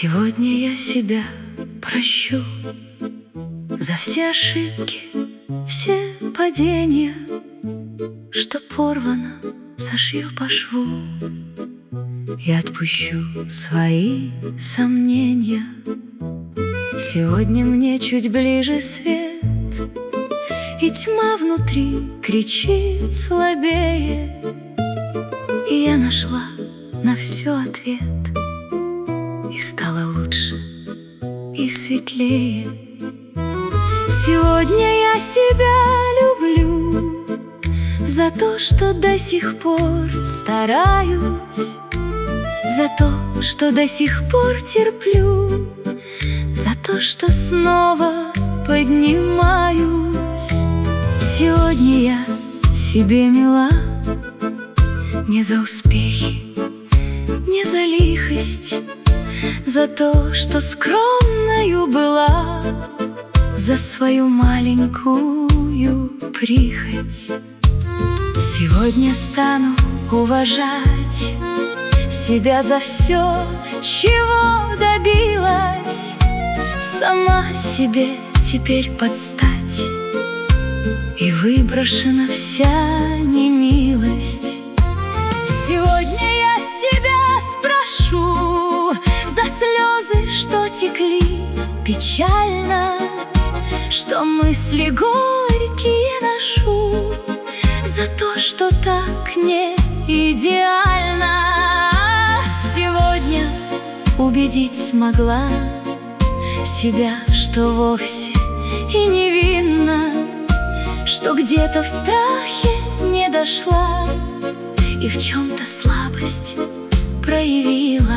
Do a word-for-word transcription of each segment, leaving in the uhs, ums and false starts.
Сегодня я себя прощу за все ошибки, все падения, что порвано, сошью по шву. Я отпущу свои сомнения. Сегодня мне чуть ближе свет, и тьма внутри кричит слабее. И я нашла на все ответ, и стало лучше, и светлее. Сегодня я себя люблю за то, что до сих пор стараюсь, за то, что до сих пор терплю, за то, что снова поднимаюсь. Сегодня я себе мила не за успехи, не за лихость, за то, что скромною была, за свою маленькую прихоть. Сегодня стану уважать себя за все, чего добилась, сама себе теперь подстать, и выброшена вся немилость. Сегодня я себя спрошу за слезы, что текли печально, что мысли горькие ношу, за то, что так не идеально. Сегодня убедить смогла себя, что вовсе и невинна, что где-то в страхе не дошла и в чем-то слабость проявила.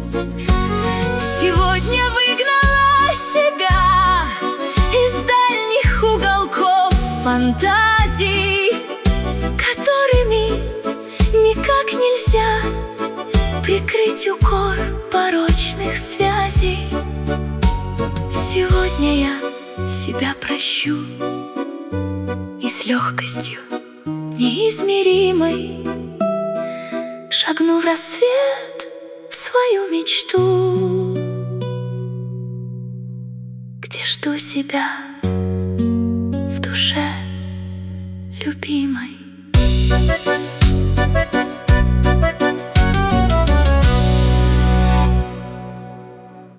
Сегодня выгнала себя из дальних уголков фантазий, которыми никак нельзя прикрыть укор порочных связей. Сегодня я себя прощу и с легкостью неизмеримой шагну в рассвет, в свою мечту, где жду себя в душе любимой.